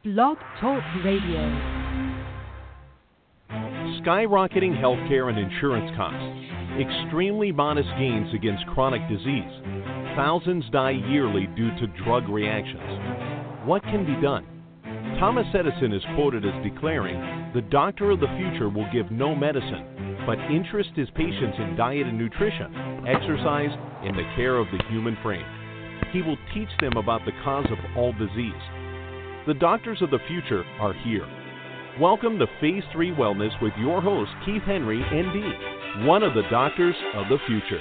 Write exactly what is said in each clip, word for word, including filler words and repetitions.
Blog Talk Radio. Skyrocketing healthcare and insurance costs, extremely modest gains against chronic disease. Thousands die yearly due to drug reactions. What can be done? Thomas Edison is quoted as declaring, "The doctor of the future will give no medicine, but interest his patients in diet and nutrition, exercise, and the care of the human frame. He will teach them about the cause of all disease." The doctors of the future are here. Welcome to Phase three Wellness with your host, Keith Henry, N D, one of the doctors of the future.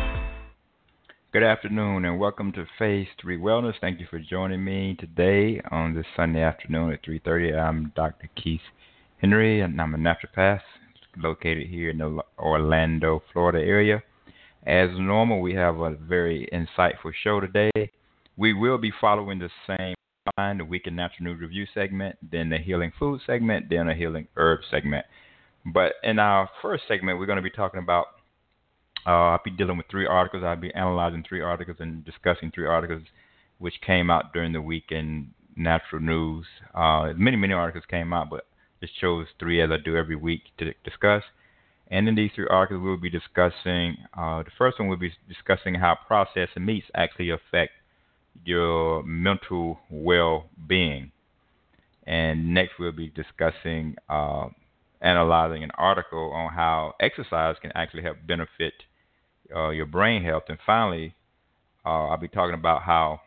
Good afternoon and welcome to Phase three Wellness. Thank you for joining me today on this Sunday afternoon at three thirty. I'm Doctor Keith Henry and I'm a naturopath located here in the Orlando, Florida area. As normal, we have a very insightful show today. We will be following the same line, the Week in Natural News Review segment, then the Healing Food segment, then a Healing Herb segment. But in our first segment, we're going to be talking about, uh, I'll be dealing with three articles. I'll be analyzing three articles and discussing three articles which came out during the week in natural news. Uh, many, many articles came out, but just chose three as I do every week to discuss. And in these three articles, we'll be discussing, uh, the first one we'll be discussing how processed meats actually affect your mental well-being. And next we'll be discussing, uh, analyzing an article on how exercise can actually help benefit uh, your brain health. And finally, uh, I'll be talking about how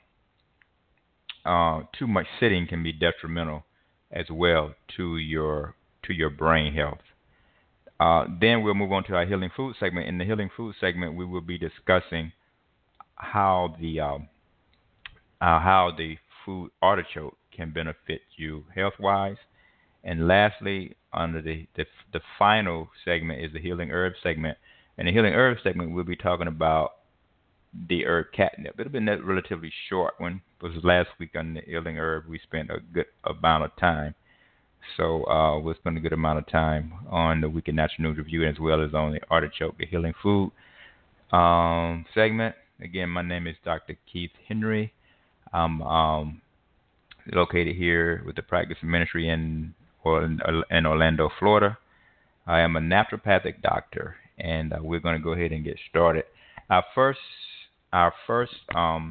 uh, too much sitting can be detrimental as well to your to your brain health. Uh, then we'll move on to our Healing Food segment. In the Healing Food segment, we will be discussing how the uh, uh, how the food artichoke can benefit you health-wise. And lastly, under the, the the final segment is the Healing Herb segment. In the Healing Herb segment, we'll be talking about the herb catnip. It'll be a relatively short one, because last week on the Healing Herb, we spent a good amount of time. So uh, we'll spend a good amount of time on the Week in Natural News Review as well as on the Artichoke, the Healing Food um, segment. Again, my name is Doctor Keith Henry. I'm um, located here with the Practice of Ministry in, in Orlando, Florida. I am a naturopathic doctor, and uh, we're going to go ahead and get started. Our first, our first, um,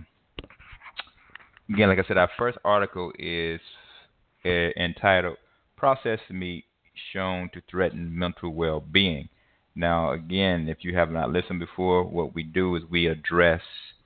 again, like I said, our first article is uh, entitled "Processed Meat Shown to Threaten Mental Well-Being." Now, again, if you have not listened before, what we do is we address,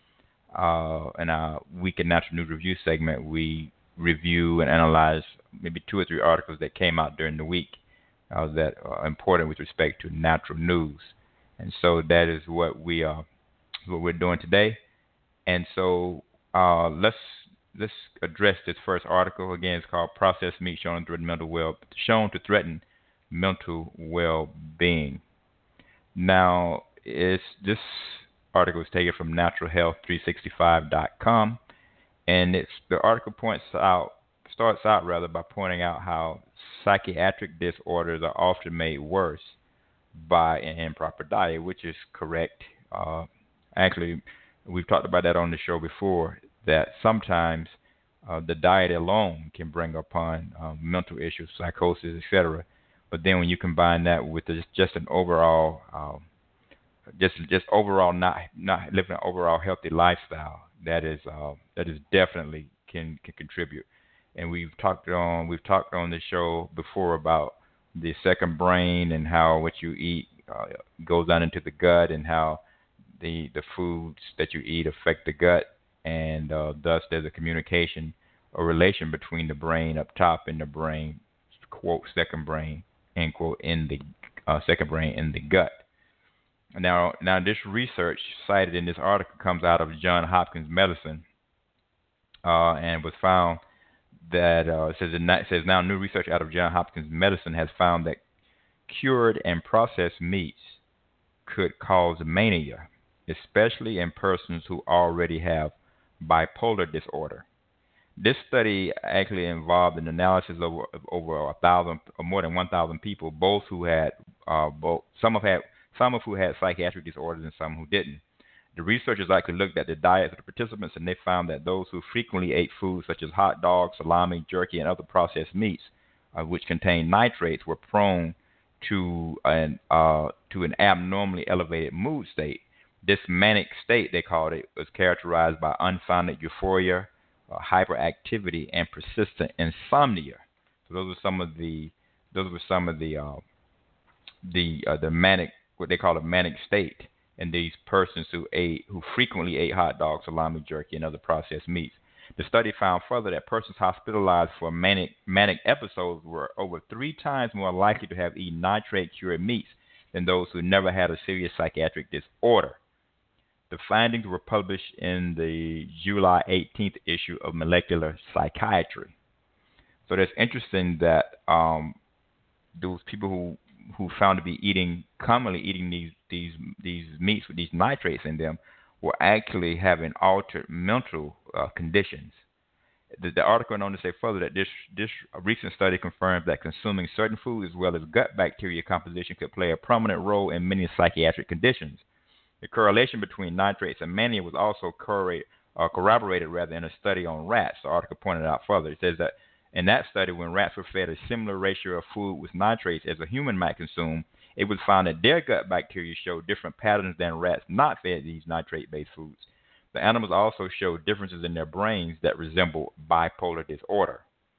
uh, in our Week in Natural News Review segment, we review and analyze maybe two or three articles that came out during the week uh, that are important with respect to natural news. And so that is what we are, what we're doing today. And so uh, let's Let's address this first article. Again, it's called "Processed Meat Shown to Threaten Mental Well Shown to Threaten Mental Well-Being." Now, it's, this article is taken from natural health three sixty-five dot com, and it's the article points out starts out rather by pointing out how psychiatric disorders are often made worse by an improper diet, which is correct. Uh, actually, we've talked about that on the show before, that sometimes uh, the diet alone can bring upon um, mental issues, psychosis, et cetera. But then when you combine that with just, just an overall, um, just just overall not not living an overall healthy lifestyle, that is uh, that is definitely can can contribute. And we've talked on we've talked on the show before about the second brain and how what you eat uh, goes down into the gut, and how the the foods that you eat affect the gut. And uh, thus there's a communication or relation between the brain up top and the brain, quote, second brain, end quote, in the uh, second brain in the gut. Now, now this research cited in this article comes out of Johns Hopkins Medicine, uh, and was found that, uh, it says, it says now new research out of Johns Hopkins Medicine has found that cured and processed meats could cause mania, especially in persons who already have bipolar disorder. This study actually involved an analysis of over, of over a thousand or more than one thousand people, both who had uh, both some have had some of who had psychiatric disorders and some who didn't. The researchers actually looked at the diets of the participants, and they found that those who frequently ate foods such as hot dogs, salami, jerky, and other processed meats, uh, which contained nitrates, were prone to an uh, to an abnormally elevated mood state. This manic state, they called it, was characterized by unfounded euphoria, uh, hyperactivity, and persistent insomnia. So those are some of the those were some of the uh, the uh, the manic, what they call a manic state, in these persons who ate who frequently ate hot dogs, salami, jerky, and other processed meats. The study found further that persons hospitalized for manic manic episodes were over three times more likely to have eaten nitrate-cured meats than those who never had a serious psychiatric disorder. The findings were published in the July eighteenth issue of Molecular Psychiatry. So that's interesting that um, those people who, who found to be eating commonly eating these these these meats with these nitrates in them were actually having altered mental uh, conditions. The, the article went on to say further that this this recent study confirms that consuming certain foods as well as gut bacteria composition could play a prominent role in many psychiatric conditions. The correlation between nitrates and mania was also correlated, uh, corroborated rather in a study on rats. The article pointed out further. It says that in that study, when rats were fed a similar ratio of food with nitrates as a human might consume, it was found that their gut bacteria showed different patterns than rats not fed these nitrate-based foods. The animals also showed differences in their brains that resemble bipolar disorder.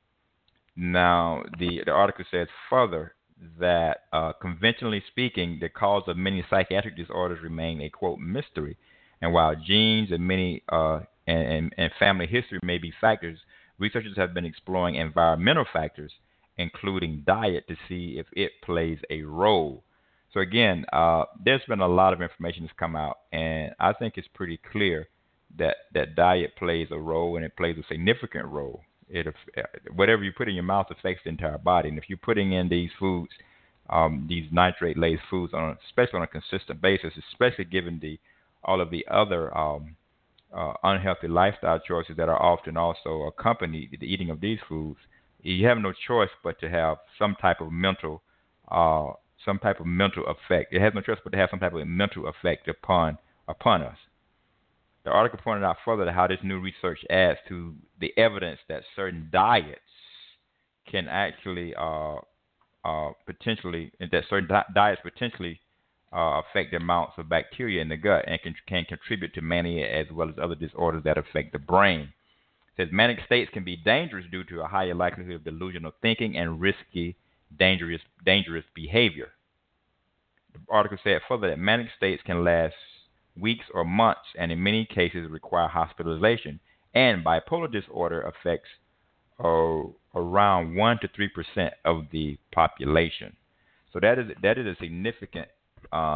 Now, the, the article says further that uh, conventionally speaking, the cause of many psychiatric disorders remain a, quote, mystery. And while genes and many uh, and, and, and family history may be factors, researchers have been exploring environmental factors, including diet, to see if it plays a role. So again, uh, there's been a lot of information that's come out, and I think it's pretty clear that, that diet plays a role, and it plays a significant role. It, whatever you put in your mouth affects the entire body. And if you're putting in these foods, um, these nitrate-laced foods, on, especially on a consistent basis, especially given the all of the other um, uh, unhealthy lifestyle choices that are often also accompanied the eating of these foods, you have no choice but to have some type of mental, uh, some type of mental effect. It has no choice but to have some type of mental effect upon upon us. The article pointed out further how this new research adds to the evidence that certain diets can actually uh, uh, potentially, that certain di- diets potentially uh, affect the amounts of bacteria in the gut and can, can contribute to mania as well as other disorders that affect the brain. It says manic states can be dangerous due to a higher likelihood of delusional thinking and risky, dangerous, dangerous behavior. The article said further that manic states can last weeks or months, and in many cases require hospitalization. And bipolar disorder affects uh, around one to three percent of the population. So that is that is a significant uh,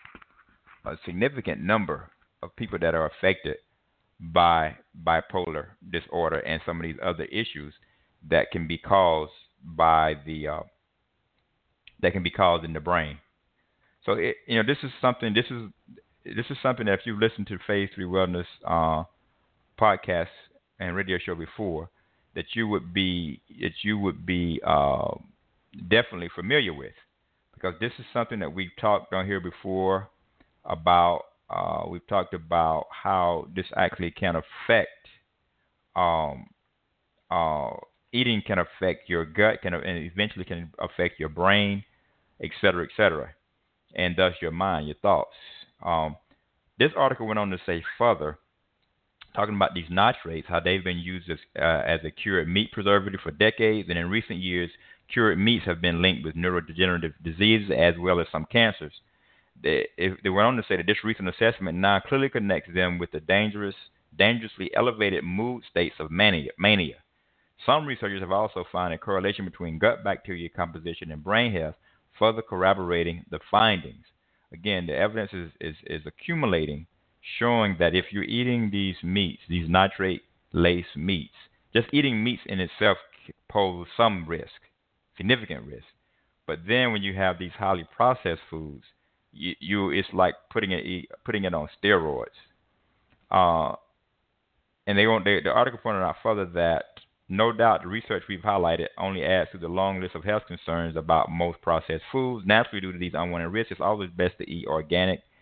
a significant number of people that are affected by bipolar disorder and some of these other issues that can be caused by the uh, that can be caused in the brain. So it, you know, this is something. This is This is something that if you've listened to Phase three Wellness uh, podcast and radio show before, that you would be that you would be uh, definitely familiar with, because this is something that we've talked on here before about. Uh, we've talked about how this actually can affect um, uh, eating can affect your gut, can and eventually can affect your brain, et cetera, et cetera, and thus your mind, your thoughts. Um, this article went on to say further, talking about these nitrates, how they've been used as, uh, as a cured meat preservative for decades, and in recent years, cured meats have been linked with neurodegenerative diseases as well as some cancers. They, if, they went on to say that this recent assessment now clearly connects them with the dangerous, dangerously elevated mood states of mania. mania. Some researchers have also found a correlation between gut bacteria composition and brain health, further corroborating the findings. Again, the evidence is, is, is accumulating, showing that if you're eating these meats, these nitrate-laced meats, just eating meats in itself poses some risk, significant risk. But then when you have these highly processed foods, you, you it's like putting it putting it on steroids. Uh, and they, they the article pointed out further that no doubt the research we've highlighted only adds to the long list of health concerns about most processed foods. Naturally, due to these unwanted risks, it's always best to eat organic,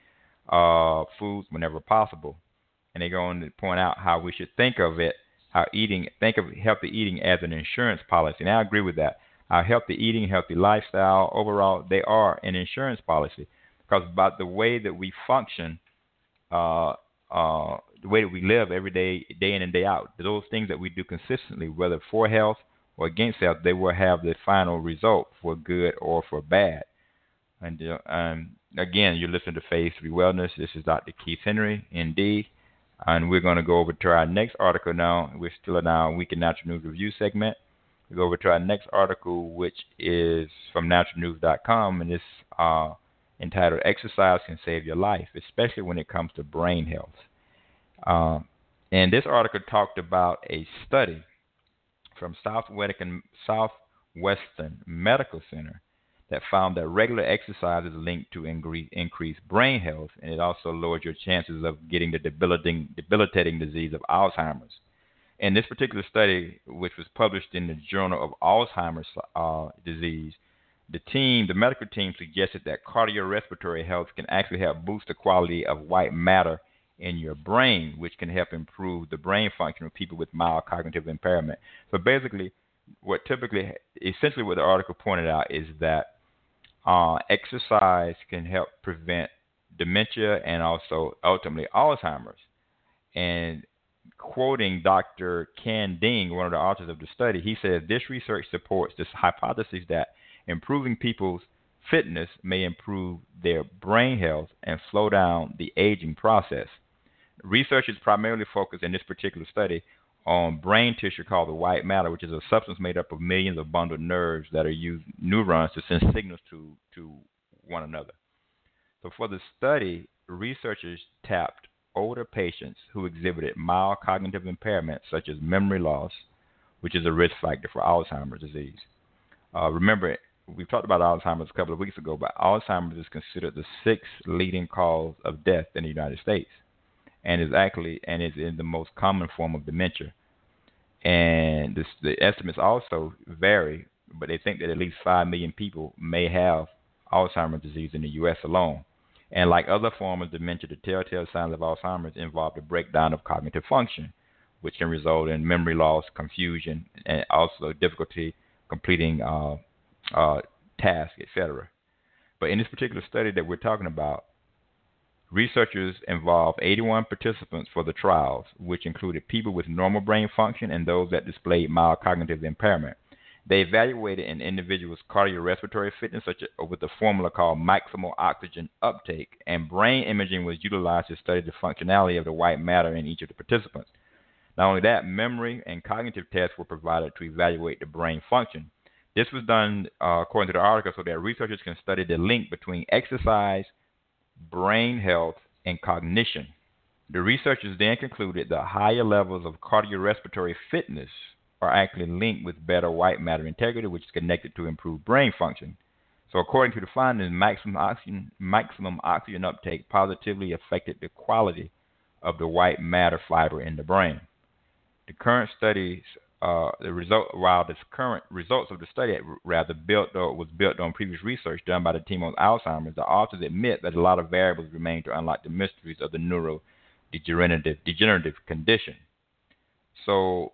uh, foods whenever possible. And they go on to point out how we should think of it, how eating, think of healthy eating as an insurance policy. And I agree with that. Our healthy eating, healthy lifestyle, overall, they are an insurance policy because about the way that we function, uh, uh, the way that we live every day, day in and day out, those things that we do consistently, whether for health or against health, they will have the final result for good or for bad. And uh, um, again, you're listening to Phase three Wellness. This is Doctor Keith Henry, M D. And we're going to go over to our next article now. We're still in our Week in Natural News Review segment. We go over to our next article, which is from natural news dot com, and it's uh, entitled Exercise Can Save Your Life, especially when it comes to brain health. Uh, and this article talked about a study from Southwestern, Southwestern Medical Center that found that regular exercise is linked to increased brain health, and it also lowered your chances of getting the debilitating, debilitating disease of Alzheimer's. In this particular study, which was published in the Journal of Alzheimer's uh, Disease, the team, the medical team suggested that cardiorespiratory health can actually help boost the quality of white matter in your brain, which can help improve the brain function of people with mild cognitive impairment. So basically, what typically, essentially what the article pointed out is that Uh, exercise can help prevent dementia and also ultimately Alzheimer's. And quoting Doctor Ken Ding, one of the authors of the study, he says this research supports this hypothesis that improving people's fitness may improve their brain health and slow down the aging process. Researchers primarily focused in this particular study on brain tissue called the white matter, which is a substance made up of millions of bundled nerves that are used neurons to send signals to, to one another. So for the study, researchers tapped older patients who exhibited mild cognitive impairment, such as memory loss, which is a risk factor for Alzheimer's disease. Uh, remember, we talked about Alzheimer's a couple of weeks ago, but Alzheimer's is considered the sixth leading cause of death in the United States, and is actually and is in the most common form of dementia. And this, the estimates also vary, but they think that at least five million people may have Alzheimer's disease in the U S alone. And like other forms of dementia, the telltale signs of Alzheimer's involve the breakdown of cognitive function, which can result in memory loss, confusion, and also difficulty completing uh, uh, tasks, et cetera. But in this particular study that we're talking about, researchers involved eighty-one participants for the trials, which included people with normal brain function and those that displayed mild cognitive impairment. They evaluated an individual's cardiorespiratory fitness such as, with a formula called maximal oxygen uptake, and brain imaging was utilized to study the functionality of the white matter in each of the participants. Not only that, memory and cognitive tests were provided to evaluate the brain function. This was done, uh, according to the article, so that researchers can study the link between exercise, brain health, and cognition. The researchers then concluded that higher levels of cardiorespiratory fitness are actually linked with better white matter integrity, which is connected to improved brain function. So according to the findings, maximum oxygen, maximum oxygen uptake positively affected the quality of the white matter fiber in the brain. The current studies, uh, the result, while the current results of the study rather built or was built on previous research done by the team on Alzheimer's, the authors admit that a lot of variables remain to unlock the mysteries of the neurodegenerative degenerative condition. So,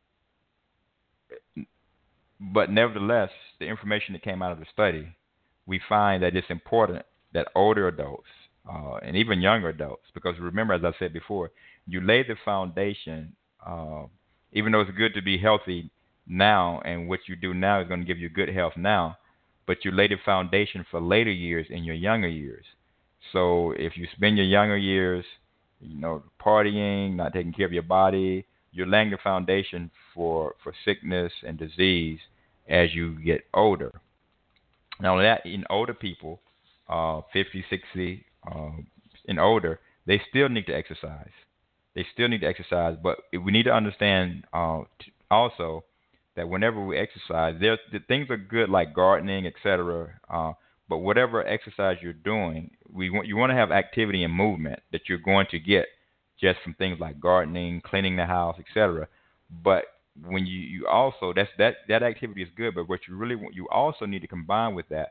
but nevertheless, the information that came out of the study, we find that it's important that older adults uh, and even younger adults, because remember, as I said before, you lay the foundation. Uh, even though it's good to be healthy now, and what you do now is going to give you good health now, but you lay the foundation for later years in your younger years. So if you spend your younger years, you know, partying, not taking care of your body, you're laying the foundation for, for sickness and disease as you get older. Not only that, in older people, uh, fifty, sixty, uh, and older, they still need to exercise. They still need to exercise, but we need to understand uh, t- also that whenever we exercise, there the things are good like gardening, et cetera. Uh, but whatever exercise you're doing, we want you want to have activity and movement that you're going to get just from things like gardening, cleaning the house, et cetera. But when you, you also that's that that activity is good, but what you really want, you also need to combine with that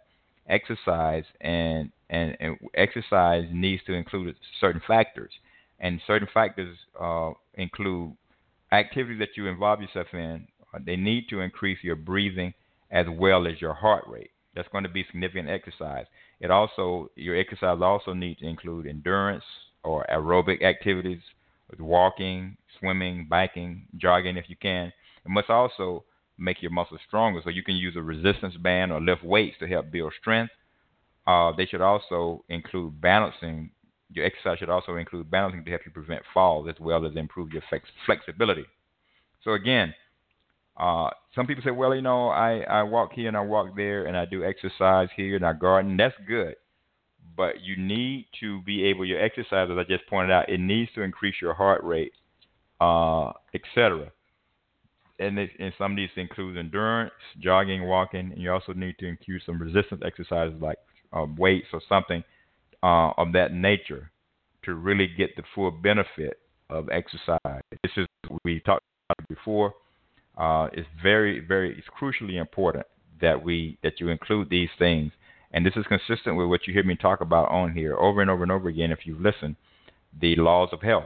exercise and, and, and exercise needs to include certain factors. And certain factors uh, include activities that you involve yourself in. Uh, they need to increase your breathing as well as your heart rate. That's going to be significant exercise. It also Your exercise also needs to include endurance or aerobic activities, walking, swimming, biking, jogging if you can. It must also make your muscles stronger, so you can use a resistance band or lift weights to help build strength. Uh, they should also include balancing. Your exercise should also include balancing to help you prevent falls as well as improve your flex- flexibility. So again, uh, some people say, well, you know, I, I walk here and I walk there and I do exercise here and I garden. That's good. But you need to be able, your exercise, as I just pointed out, it needs to increase your heart rate, uh, et cetera. And, it, and some of these include endurance, jogging, walking, and you also need to include some resistance exercises like uh, weights or something uh, of that nature to really get the full benefit of exercise. This is what we talked about before. Uh, it's very, very, it's crucially important that we that you include these things, and this is consistent with what you hear me talk about on here over and over and over again. If you've listened, the laws of health.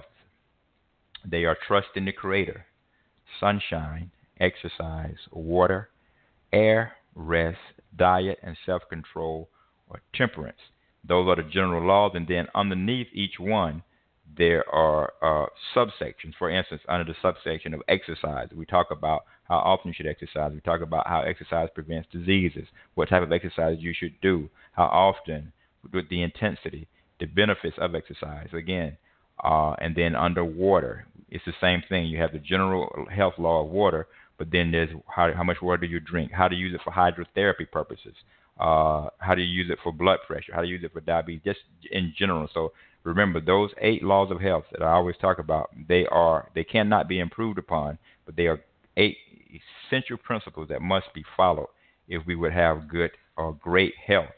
They are trust in the Creator, sunshine, exercise, water, air, rest, diet, and self-control or temperance. Those are the general laws, and then underneath each one, there are uh, subsections. For instance, under the subsection of exercise, we talk about how often you should exercise. We talk about how exercise prevents diseases, what type of exercise you should do, how often, with the intensity, the benefits of exercise. Again, uh, and then under water, it's the same thing. You have the general health law of water, but then there's how, how much water do you drink, how to use it for hydrotherapy purposes, uh, how do you use it for blood pressure, how to use it for diabetes, just in general. So remember, those eight laws of health that I always talk about, they are they cannot be improved upon, but they are eight essential principles that must be followed if we would have good or great health.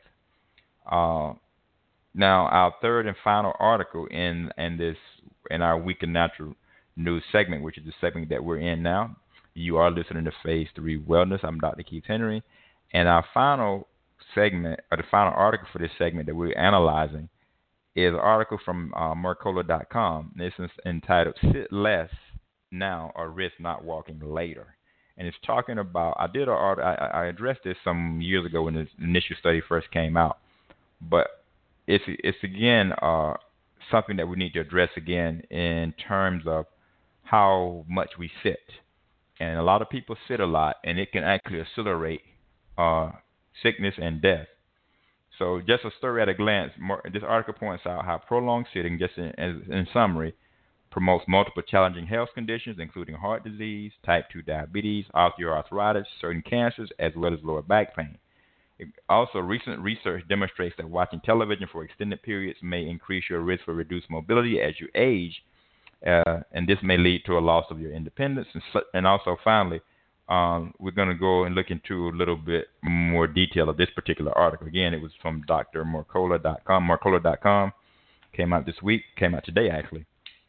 Uh, now, our third and final article in in this in our Week in Natural News segment, which is the segment that we're in now. You are listening to Phase Three Wellness. I'm Doctor Keith Henry, and our final segment, or the final article for this segment that we're analyzing, is an article from uh, Mercola dot com. This is entitled "Sit Less Now or Risk Not Walking Later," and it's talking about. I did a art. I, I addressed this some years ago when this initial study first came out, but it's it's again uh, something that we need to address again in terms of how much we sit. And a lot of people sit a lot, and it can actually accelerate uh, sickness and death. So just a story at a glance, more, this article points out how prolonged sitting, just in, in, in summary, promotes multiple challenging health conditions, including heart disease, type two diabetes, osteoarthritis, certain cancers, as well as lower back pain. It, also, recent research demonstrates that watching television for extended periods may increase your risk for reduced mobility as you age, uh, and this may lead to a loss of your independence. And, and also, finally, Um, we're going to go and look into a little bit more detail of this particular article. Again, it was from D R Mercola dot com. Mercola dot com came out this week, came out today, actually.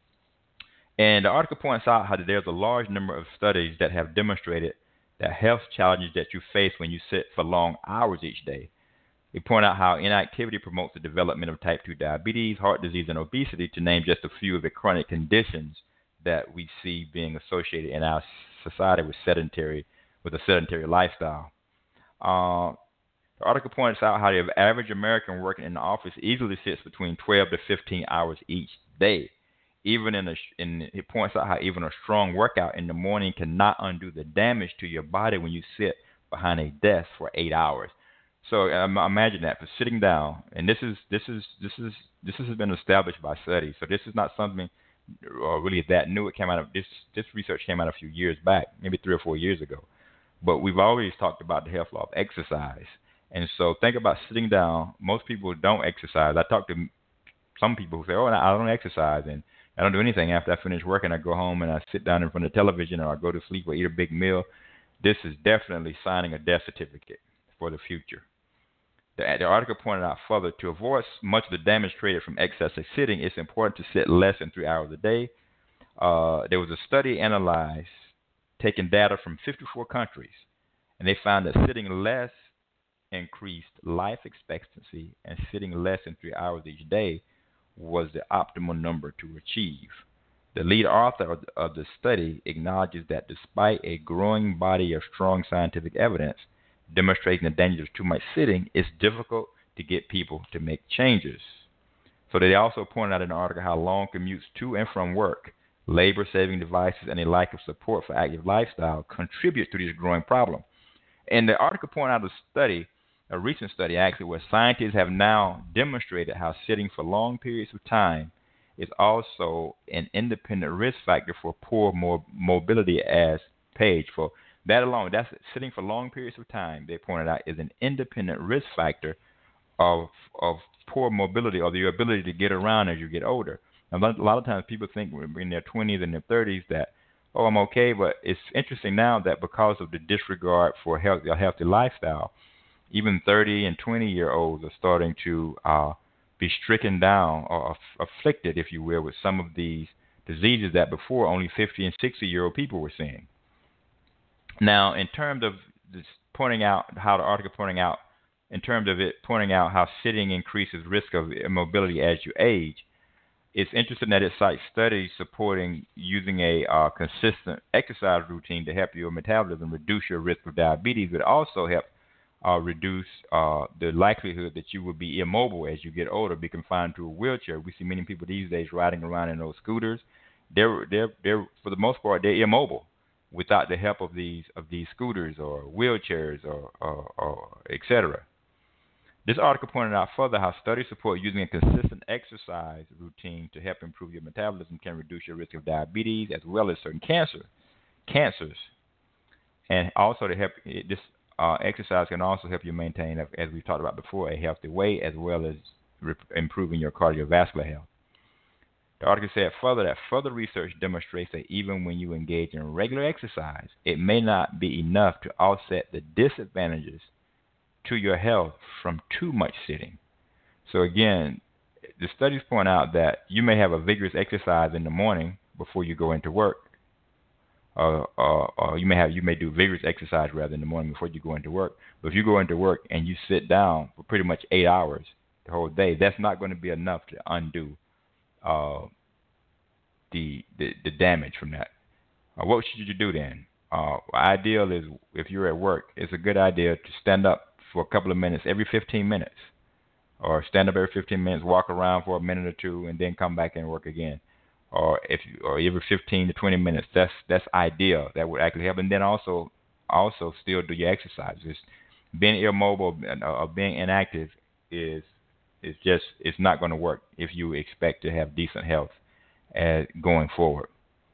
And the article points out how there's a large number of studies that have demonstrated the health challenges that you face when you sit for long hours each day. They point out how inactivity promotes the development of type two diabetes, heart disease, and obesity, to name just a few of the chronic conditions that we see being associated in our society with sedentary, with a sedentary lifestyle. Uh, the article points out how the average American working in the office easily sits between twelve to fifteen hours each day. Even in a, in, it points out how even a strong workout in the morning cannot undo the damage to your body when you sit behind a desk for eight hours. So um, imagine that, for sitting down, and this is this is this is this has been established by studies. So this is not something uh, really that new. It came out of this this research came out a few years back, maybe three or four years ago. But we've always talked about the health law of exercise, and so think about sitting down. Most people don't exercise. I talk to some people who say, "Oh, I don't exercise," and I don't do anything after I finish working. I go home and I sit down in front of the television, or I go to sleep or eat a big meal. This is definitely signing a death certificate for the future. The, the article pointed out further, to avoid much of the damage created from excessive sitting, it's important to sit less than three hours a day. Uh, there was a study analyzed, taking data from fifty-four countries, and they found that sitting less increased life expectancy and sitting less than three hours each day was the optimal number to achieve. The lead author of, of the study acknowledges that despite a growing body of strong scientific evidence demonstrating the dangers of too much sitting, it's difficult to get people to make changes. So they also pointed out in the article how long commutes to and from work, labor-saving devices, and a lack of support for active lifestyle contribute to this growing problem. And the article pointed out a study, a recent study actually, where scientists have now demonstrated how sitting for long periods of time is also an independent risk factor for poor mobility, as Page. For that alone, that's sitting for long periods of time, they pointed out, is an independent risk factor of of poor mobility, or the ability to get around as you get older. Now, a lot of times people think in their twenties and their thirties that, oh, I'm okay, but it's interesting now that because of the disregard for health, a healthy lifestyle, even thirty and twenty year olds are starting to uh, be stricken down or aff- afflicted, if you will, with some of these diseases that before only fifty and sixty year old people were seeing. Now, in terms of this pointing out how the article pointing out, in terms of it pointing out how sitting increases risk of immobility as you age, it's interesting that it cites studies supporting using a uh, consistent exercise routine to help your metabolism reduce your risk of diabetes, but also help uh, reduce uh, the likelihood that you will be immobile as you get older, be confined to a wheelchair. We see many people these days riding around in those scooters. They're, they're, they're for the most part, they're immobile without the help of these of these scooters or wheelchairs or, or, or et cetera. This article pointed out further how studies support using a consistent exercise routine to help improve your metabolism can reduce your risk of diabetes as well as certain cancer, cancers. And also to help, this uh, exercise can also help you maintain, as we talked about before, a healthy weight as well as re- improving your cardiovascular health. The article said further that further research demonstrates that even when you engage in regular exercise, it may not be enough to offset the disadvantages to your health from too much sitting. So again, the studies point out that you may have a vigorous exercise in the morning before you go into work, uh, or, or you may have you may do vigorous exercise rather in the morning before you go into work. But if you go into work and you sit down for pretty much eight hours the whole day, that's not going to be enough to undo uh, the, the the damage from that. Uh, what should you do then? Uh, ideal is if you're at work, it's a good idea to stand up for a couple of minutes every fifteen minutes, or stand up every fifteen minutes, walk around for a minute or two, and then come back and work again, or if you, or every fifteen to twenty minutes. That's that's ideal. That would actually help, and then also also still do your exercises. Being immobile or being inactive is is just it's not going to work if you expect to have decent health uh, going forward.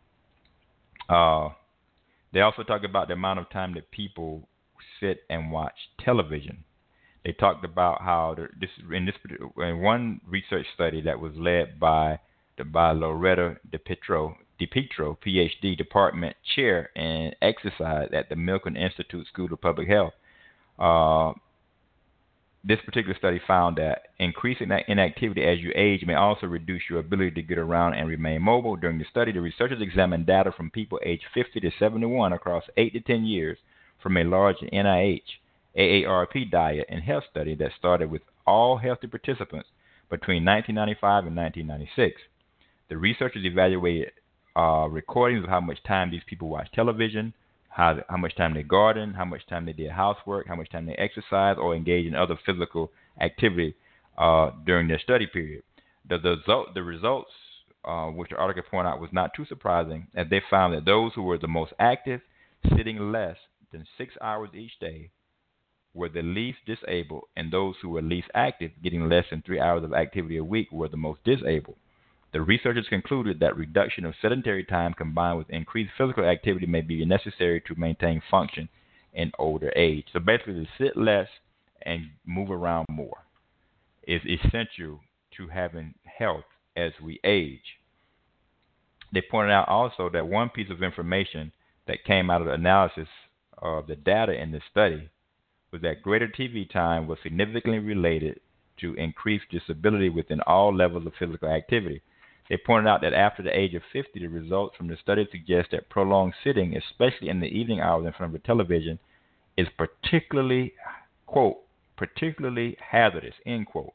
Uh, they also talk about the amount of time that people sit and watch television. They talked about how the, this in this in one research study that was led by the by Loretta DiPietro, DiPietro, P H D, Department Chair in Exercise at the Milken Institute School of Public Health. Uh, this particular study found that increasing that inactivity as you age may also reduce your ability to get around and remain mobile. During the study, the researchers examined data from people aged fifty to seventy-one across eight to ten years from a large N I H A A R P diet and health study that started with all healthy participants between nineteen ninety-five and nineteen ninety-six. The researchers evaluated uh, recordings of how much time these people watched television, how, how much time they gardened, how much time they did housework, how much time they exercised or engaged in other physical activity uh, during their study period. The, the, result, the results, uh, which the article pointed out, was not too surprising, as they found that those who were the most active, sitting less than six hours each day, were the least disabled, and those who were least active, getting less than three hours of activity a week, were the most disabled. The researchers concluded that reduction of sedentary time combined with increased physical activity may be necessary to maintain function in older age. So basically, to sit less and move around more is essential to having health as we age. They pointed out also that one piece of information that came out of the analysis of the data in this study was that greater T V time was significantly related to increased disability within all levels of physical activity. They pointed out that after the age of fifty, the results from the study suggest that prolonged sitting, especially in the evening hours in front of the television, is particularly, quote, particularly hazardous, end quote.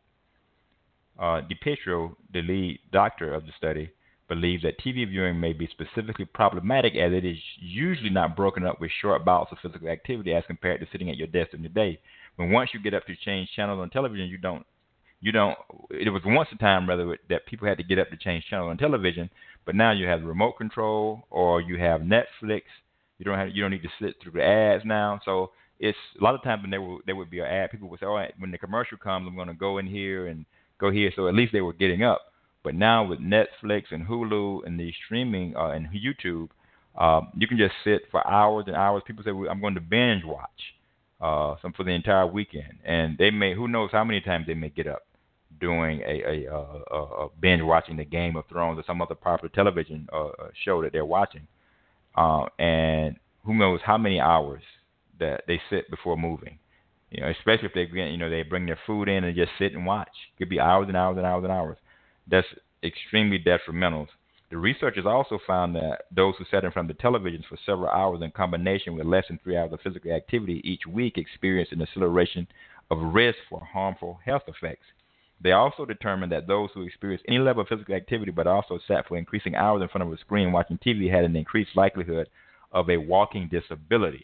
Uh, DiPietro, the lead doctor of the study, believes that T V viewing may be specifically problematic as it is usually not broken up with short bouts of physical activity as compared to sitting at your desk in the day. When once you get up to change channels on television, you don't, you don't. It was once a time rather that people had to get up to change channels on television, but now you have the remote control or you have Netflix. You don't have, you don't need to sit through the ads now. So it's a lot of times when there will there would be an ad, people would say, "Oh, when the commercial comes, I'm going to go in here and go here." So at least they were getting up. But now with Netflix and Hulu and the streaming uh, and YouTube, uh, you can just sit for hours and hours. People say, well, "I'm going to binge watch uh, some for the entire weekend," and they may, who knows how many times they may get up doing a, a, a, a binge watching the Game of Thrones or some other popular television uh, show that they're watching, uh, and who knows how many hours that they sit before moving. You know, especially if they, you know, they bring their food in and just sit and watch. It could be hours and hours and hours and hours. That's extremely detrimental. The researchers also found that those who sat in front of the televisions for several hours in combination with less than three hours of physical activity each week experienced an acceleration of risk for harmful health effects. They also determined that those who experienced any level of physical activity but also sat for increasing hours in front of a screen watching T V had an increased likelihood of a walking disability.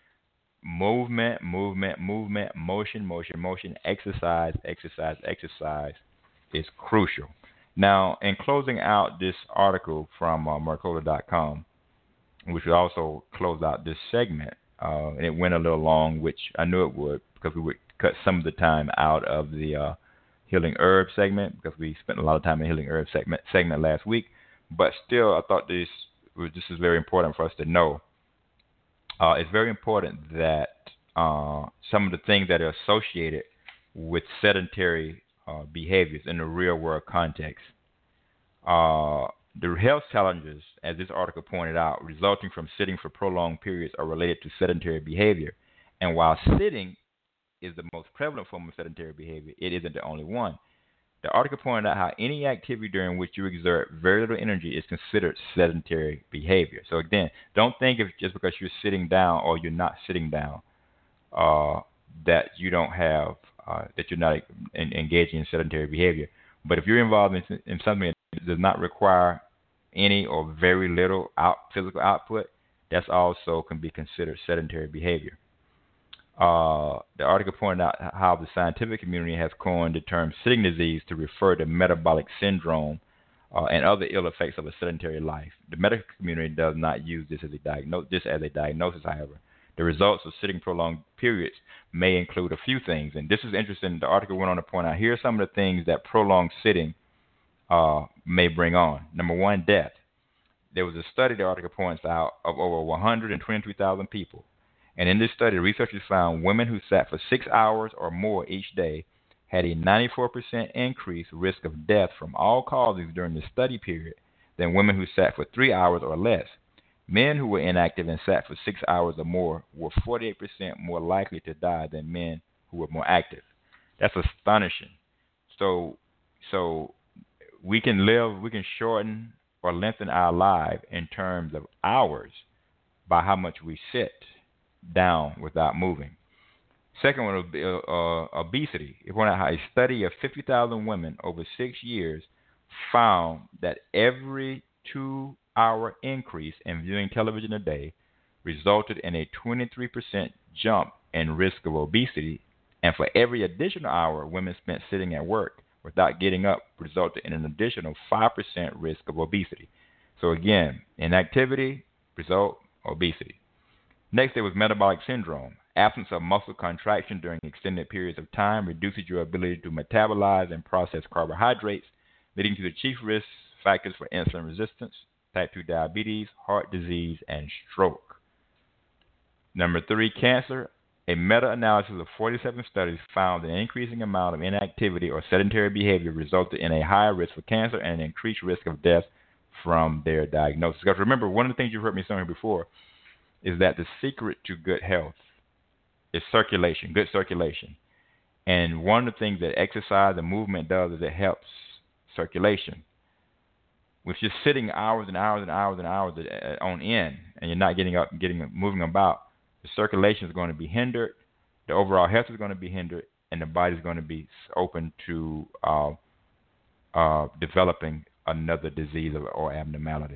Movement, movement, movement, motion, motion, motion, exercise, exercise, exercise is crucial. Now, in closing out this article from uh, Mercola dot com, which would also close out this segment, uh, and it went a little long, which I knew it would because we would cut some of the time out of the uh, Healing Herb segment because we spent a lot of time in the Healing Herb segment, segment last week. But still, I thought this was, this is very important for us to know. Uh, it's very important that uh, some of the things that are associated with sedentary uh, behaviors in the real world context, uh, the health challenges, as this article pointed out, resulting from sitting for prolonged periods are related to sedentary behavior. And while sitting is the most prevalent form of sedentary behavior, it isn't the only one. The article pointed out how any activity during which you exert very little energy is considered sedentary behavior. So again, don't think if just because you're sitting down or you're not sitting down uh, that you don't have uh, that you're not in, engaging in sedentary behavior. But if you're involved in, in something that does not require any or very little out, physical output, that's also can be considered sedentary behavior. Uh, the article pointed out how the scientific community has coined the term sitting disease to refer to metabolic syndrome uh, and other ill effects of a sedentary life. The medical community does not use this as a diagnosis. This as a diagnosis, however. The results of sitting prolonged periods may include a few things, and this is interesting. The article went on to point out here are some of the things that prolonged sitting uh, may bring on. Number one, death. There was a study, the article points out, of over one hundred twenty-three thousand people. And in this study, researchers found women who sat for six hours or more each day had a ninety-four percent increased risk of death from all causes during the study period than women who sat for three hours or less. Men who were inactive and sat for six hours or more were forty-eight percent more likely to die than men who were more active. That's astonishing. So, so we can live, we can shorten or lengthen our life in terms of hours by how much we sit down without moving. Second one would be uh, uh, obesity. It pointed out how a study of fifty thousand women over six years found that every two-hour increase in viewing television a day resulted in a twenty-three percent jump in risk of obesity, and for every additional hour women spent sitting at work without getting up resulted in an additional five percent risk of obesity. So again, inactivity, result, obesity. Next, there was metabolic syndrome. Absence of muscle contraction during extended periods of time reduces your ability to metabolize and process carbohydrates, leading to the chief risk factors for insulin resistance, type two diabetes, heart disease, and stroke. Number three, cancer. A meta-analysis of forty-seven studies found an increasing amount of inactivity or sedentary behavior resulted in a higher risk for cancer and an increased risk of death from their diagnosis. Because remember, one of the things you've heard me say before is that the secret to good health is circulation, good circulation. And one of the things that exercise and movement does is it helps circulation. If you're sitting hours and hours and hours and hours on end and you're not getting up and getting moving about, the circulation is going to be hindered, the overall health is going to be hindered, and the body's going to be open to uh, uh, developing another disease or, or abnormality.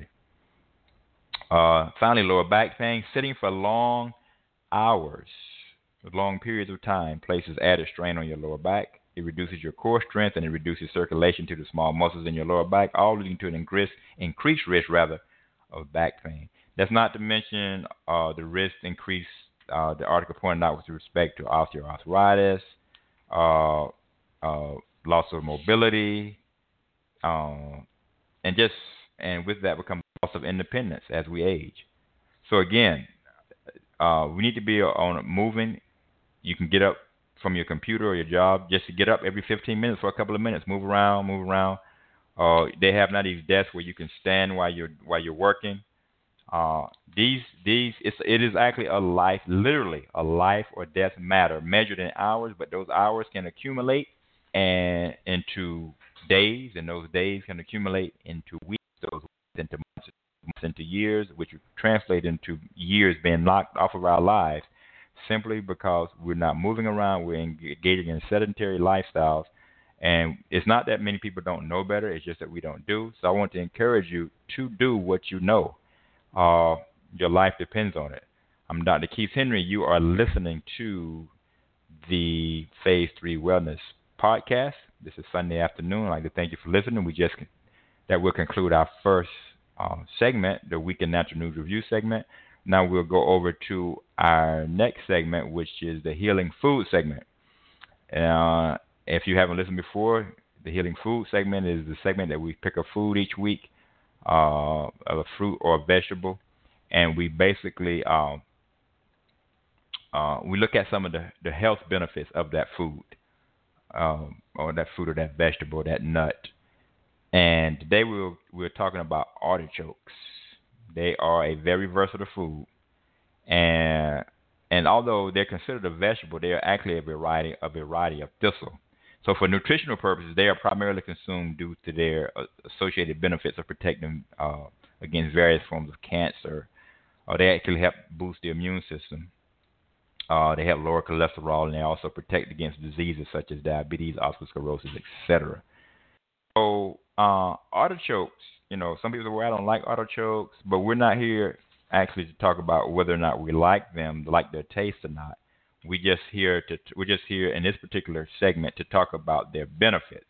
Uh, finally, lower back pain. Sitting for long hours, long periods of time, places added strain on your lower back. It reduces your core strength and it reduces circulation to the small muscles in your lower back, all leading to an increase, increased risk, rather, of back pain. That's not to mention uh, the risk increase. Uh, the article pointed out with respect to osteoarthritis, uh, uh, loss of mobility, uh, and just and with that becomes loss of independence as we age. So again, uh, we need to be on moving. You can get up from your computer or your job just to get up every fifteen minutes for a couple of minutes. Move around, move around. Uh, they have now these desks where you can stand while you're while you're working. Uh, these these it's, it is actually a life, literally a life or death matter measured in hours, but those hours can accumulate and into days, and those days can accumulate into weeks, those weeks into months, months into years, which translate into years being knocked off of our lives simply because we're not moving around, we're engaging in sedentary lifestyles. And it's not that many people don't know better, it's just that we don't do. So I want to encourage you to do what you know. Uh, your life depends on it. I'm Doctor Keith Henry. You are listening to the Phase three Wellness Podcast. This is Sunday afternoon. I'd like to thank you for listening. We just That will conclude our first um, segment, the Week in Natural News Review segment. Now we'll go over to our next segment, which is the Healing Food segment. Uh, if you haven't listened before, the Healing Food segment is the segment that we pick a food each week, uh, of a fruit or a vegetable, and we basically um, uh, we look at some of the, the health benefits of that food, um, or that fruit or that vegetable, that nut. And today we're we're talking about artichokes. They are a very versatile food, and and although they're considered a vegetable, they are actually a variety a variety of thistle. So for nutritional purposes, they are primarily consumed due to their uh, associated benefits of protecting uh, against various forms of cancer. Uh, they actually help boost the immune system. Uh, they help lower cholesterol, and they also protect against diseases such as diabetes, osteoporosis, et cetera. So uh, artichokes, you know, some people say, well, I don't like artichokes, but we're not here actually to talk about whether or not we like them, like their taste or not. We just here to we're just here in this particular segment to talk about their benefits.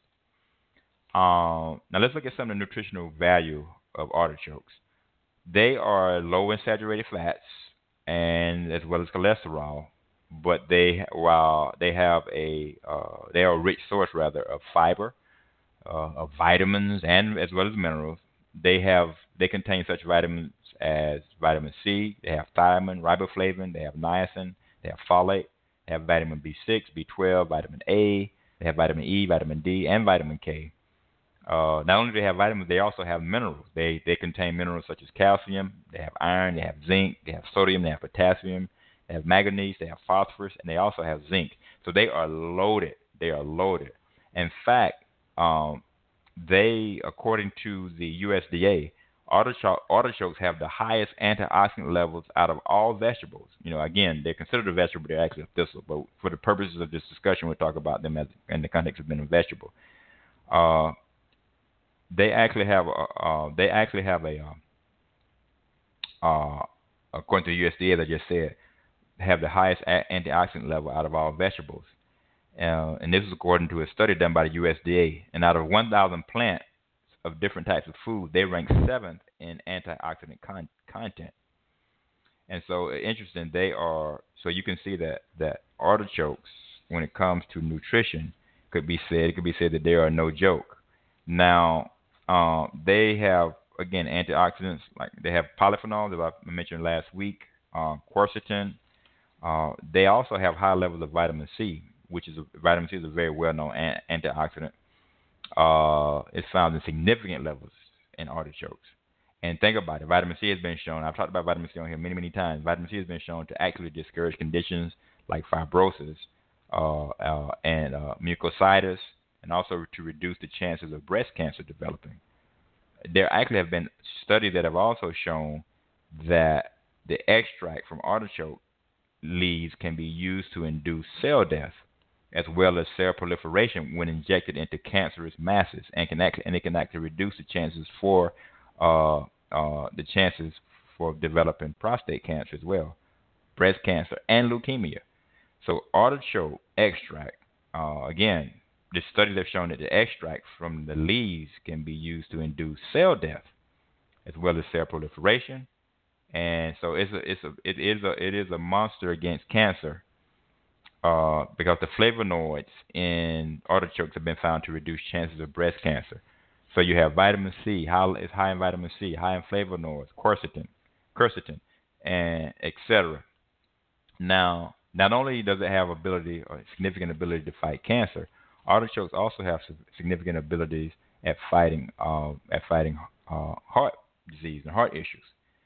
Um, now let's look at some of the nutritional value of artichokes. They are low in saturated fats and as well as cholesterol, but they while they have a uh, they are a rich source rather of fiber, uh, of vitamins and as well as minerals. They have they contain such vitamins as vitamin C. They have thiamine, riboflavin. They have niacin. They have folate. They have vitamin B six, B twelve, vitamin A. They have vitamin E, vitamin D, and vitamin K. Uh, not only do they have vitamins, they also have minerals. They they contain minerals such as calcium. They have iron. They have zinc. They have sodium. They have potassium. They have manganese. They have phosphorus, and they also have zinc. So they are loaded. They are loaded. In fact, um, they, according to the U S D A, Artichoke, artichokes have the highest antioxidant levels out of all vegetables. You know, again, they're considered a vegetable, they're actually a thistle, but for the purposes of this discussion, we'll talk about them as in the context of being a vegetable. Uh, they actually have a, uh, they actually have a, uh, uh, according to the U S D A, as I just said, have the highest a- antioxidant level out of all vegetables. Uh, and this is according to a study done by the U S D A. And out of one thousand plants of different types of food, they rank seventh in antioxidant con- content. And so, interesting, they are, so you can see that, that artichokes, when it comes to nutrition, could be said, it could be said that they are no joke. Now, uh, they have, again, antioxidants, like they have polyphenols, as I mentioned last week, uh, quercetin. Uh, they also have high levels of vitamin C, which is, a, vitamin C is a very well-known an- antioxidant. Uh, it's found in significant levels in artichokes. And think about it, vitamin C has been shown, I've talked about vitamin C on here many, many times. Vitamin C has been shown to actually discourage conditions like fibrosis uh, uh, and uh, mucositis, and also to reduce the chances of breast cancer developing. There actually have been studies that have also shown that the extract from artichoke leaves can be used to induce cell death as well as cell proliferation when injected into cancerous masses, and can actually, and it can actually reduce the chances for uh, uh, the chances for developing prostate cancer as well, breast cancer, and leukemia. So artichoke extract, uh, again, the studies have shown that the extract from the leaves can be used to induce cell death as well as cell proliferation, and so it's a, it's a, it is a, it is a monster against cancer. Uh, because the flavonoids in artichokes have been found to reduce chances of breast cancer. So you have vitamin C, high, it's high in vitamin C, high in flavonoids, quercetin, quercetin, and et cetera. Now, not only does it have ability or significant ability to fight cancer, artichokes also have significant abilities at fighting uh, at fighting uh, heart disease and heart issues.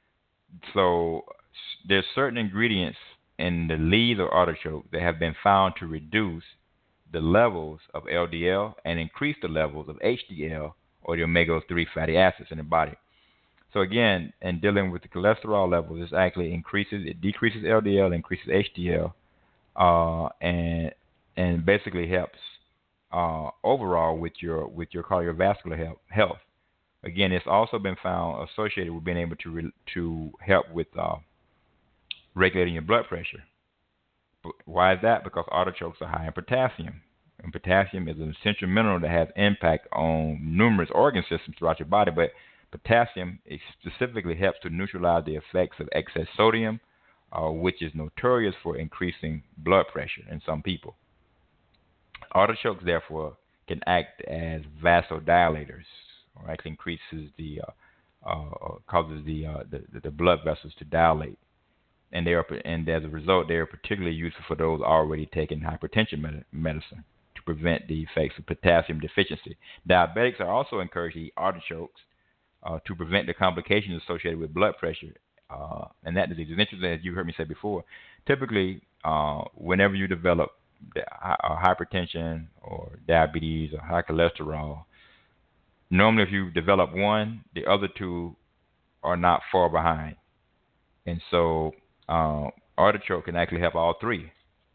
So there's certain ingredients in the leaves of artichoke that have been found to reduce the levels of L D L and increase the levels of H D L, or the omega three fatty acids in the body. So again, in dealing with the cholesterol levels, this actually increases, it decreases L D L, increases H D L, uh, and and basically helps uh, overall with your with your cardiovascular health. Again, it's also been found associated with being able to re, to help with uh, regulating your blood pressure. Why is that? Because artichokes are high in potassium. And potassium is an essential mineral that has impact on numerous organ systems throughout your body, but potassium specifically helps to neutralize the effects of excess sodium, uh, which is notorious for increasing blood pressure in some people. Artichokes, therefore, can act as vasodilators, or actually increases the, uh, uh, causes the, uh, the the blood vessels to dilate. And they are, and as a result, they are particularly useful for those already taking hypertension med- medicine to prevent the effects of potassium deficiency. Diabetics are also encouraged to eat artichokes uh, to prevent the complications associated with blood pressure uh, and that disease. It's interesting, as you heard me say before. Typically, uh, whenever you develop the, uh, hypertension or diabetes or high cholesterol, normally if you develop one, the other two are not far behind, and so Uh, artichoke can actually help all three.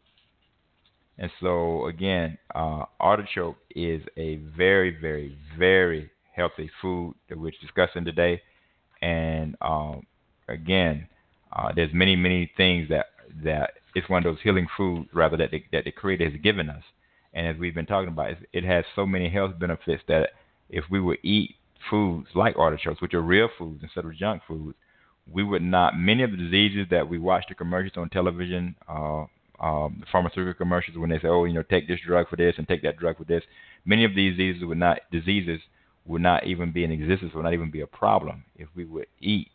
And so, again, uh, artichoke is a very, very, very healthy food that we're discussing today. And, um, again, uh, there's many, many things that, that it's one of those healing foods, rather, that the, that the Creator has given us. And as we've been talking about, it, it has so many health benefits that if we would eat foods like artichokes, which are real foods instead of junk foods, we would not, many of the diseases that we watch the commercials on television, uh, um, the pharmaceutical commercials, when they say, oh, you know, take this drug for this and take that drug for this, many of these diseases would not, diseases would not even be in existence, would not even be a problem if we would eat,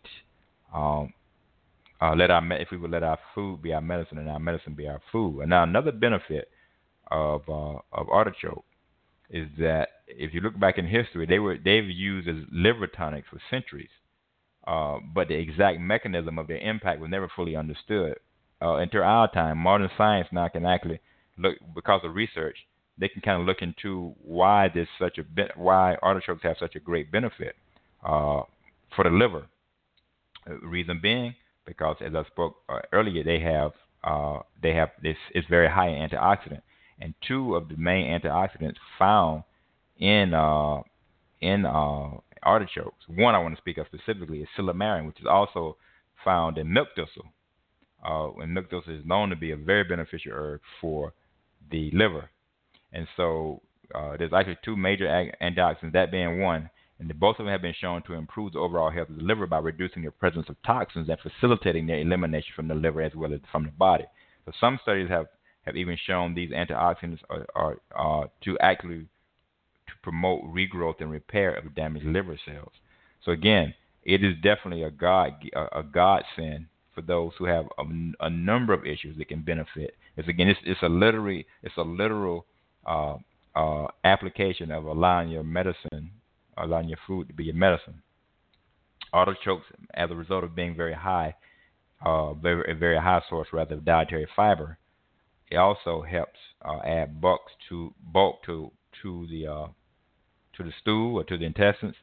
um, uh, let our, if we would let our food be our medicine and our medicine be our food. And now another benefit of, uh, of artichoke is that if you look back in history, they were, they've used as liver tonics for centuries. Uh, but the exact mechanism of their impact was never fully understood. Uh, until our time, modern science now can actually look, because of research, they can kind of look into why this such a be- why artichokes have such a great benefit uh, for the liver. Uh, reason being, because as I spoke uh, earlier, they have uh, they have this is very high in antioxidant, and two of the main antioxidants found in uh, in uh, artichokes. One I want to speak of specifically is silymarin, which is also found in milk thistle. Uh, and milk thistle is known to be a very beneficial herb for the liver. And so uh, there's actually two major ag- antioxidants, that being one, and the, both of them have been shown to improve the overall health of the liver by reducing the presence of toxins and facilitating their elimination from the liver as well as from the body. So some studies have, have even shown these antioxidants are, are, are to actually to promote regrowth and repair of damaged liver cells. So again, it is definitely a god a, a godsend for those who have a, a number of issues that can benefit. It's again, it's, it's a literally it's a literal uh, uh, application of allowing your medicine, allowing your food to be your medicine. Artichokes, as a result of being very high, uh, very a very high source rather of dietary fiber, it also helps uh, add bulk to bulk to to the uh, to the stool or to the intestines,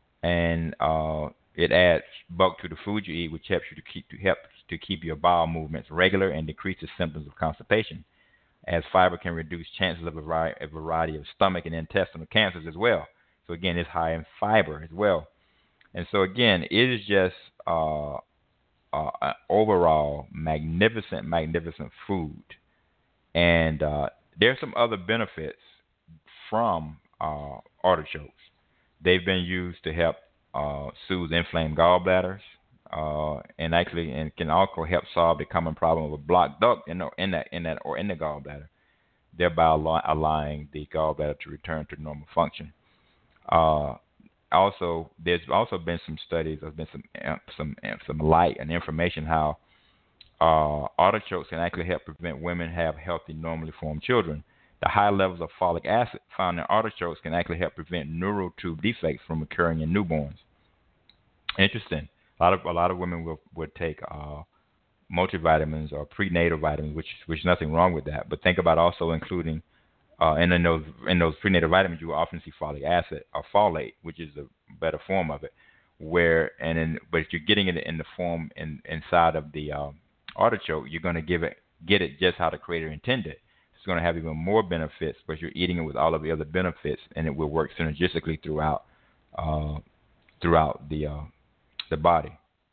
and uh, it adds bulk to the food you eat, which helps you to keep to help to keep your bowel movements regular and decreases symptoms of constipation. as fiber can reduce chances of a variety, a variety of stomach and intestinal cancers as well. So again, it's high in fiber as well. And so again, it is just uh, uh, an overall magnificent, magnificent food. And uh, there's some other benefits from uh, artichokes. They've been used to help uh, soothe inflamed gallbladders, uh, and actually, and can also help solve the common problem of a blocked duct in, the, in that in that or in the gallbladder, thereby allowing the gallbladder to return to normal function. Uh, also, there's also been some studies. There's been some some some light and information how uh, artichokes can actually help prevent women have healthy, normally formed children. The high levels of folic acid found in artichokes can actually help prevent neural tube defects from occurring in newborns. Interesting. A lot of a lot of women will would take uh, multivitamins or prenatal vitamins, which which is nothing wrong with that. But think about also including uh, and in those in those prenatal vitamins, you will often see folic acid or folate, which is a better form of it. Where and in, but if you're getting it in the form in, inside of the uh, artichoke, you're going to give it get it just how the Creator intended. It's going to have even more benefits, but you're eating it with all of the other benefits, and it will work synergistically throughout uh, throughout the uh, the body.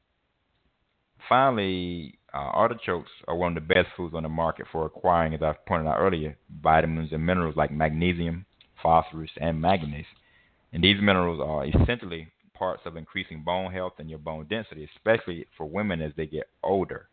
Finally, uh, artichokes are one of the best foods on the market for acquiring, as I pointed out earlier, vitamins and minerals like magnesium, phosphorus, and manganese. And these minerals are essentially parts of increasing bone health and your bone density, especially for women as they get older.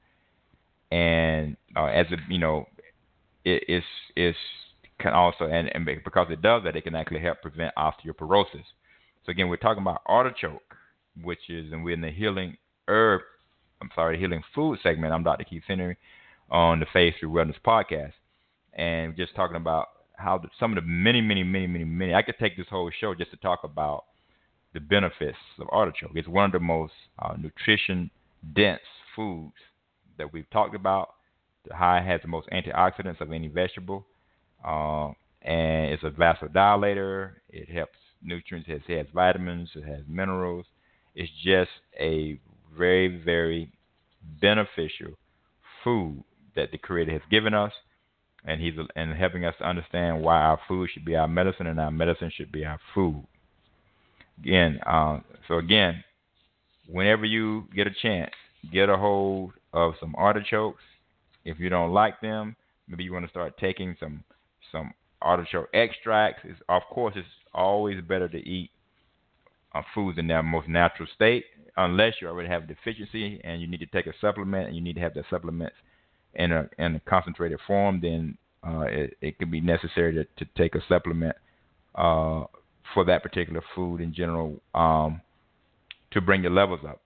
And uh, as a, you know, it is is can also and, and because it does that, it can actually help prevent osteoporosis. So again, we're talking about artichoke, which is, and we're in the healing herb, I'm sorry, healing food segment. I'm Doctor Keith Henry on the Phase Three Wellness Podcast, and we're just talking about how the, some of the many, many, many, many, many. I could take this whole show just to talk about the benefits of artichoke. It's one of the most uh, nutrition-dense foods that we've talked about. The high has the most antioxidants of any vegetable, uh, and it's a vasodilator. It helps nutrients. It has vitamins. It has minerals. It's just a very, very beneficial food that the Creator has given us, and He's and helping us to understand why our food should be our medicine and our medicine should be our food. Again, uh, so again, whenever you get a chance, get a hold of some artichokes. If you don't like them, maybe you want to start taking some some artichoke extracts. It's, of course, it's always better to eat uh, foods in their most natural state, unless you already have a deficiency and you need to take a supplement and you need to have that supplement in a in a concentrated form. Then uh, it, it could be necessary to, to take a supplement uh, for that particular food in general um, to bring your levels up.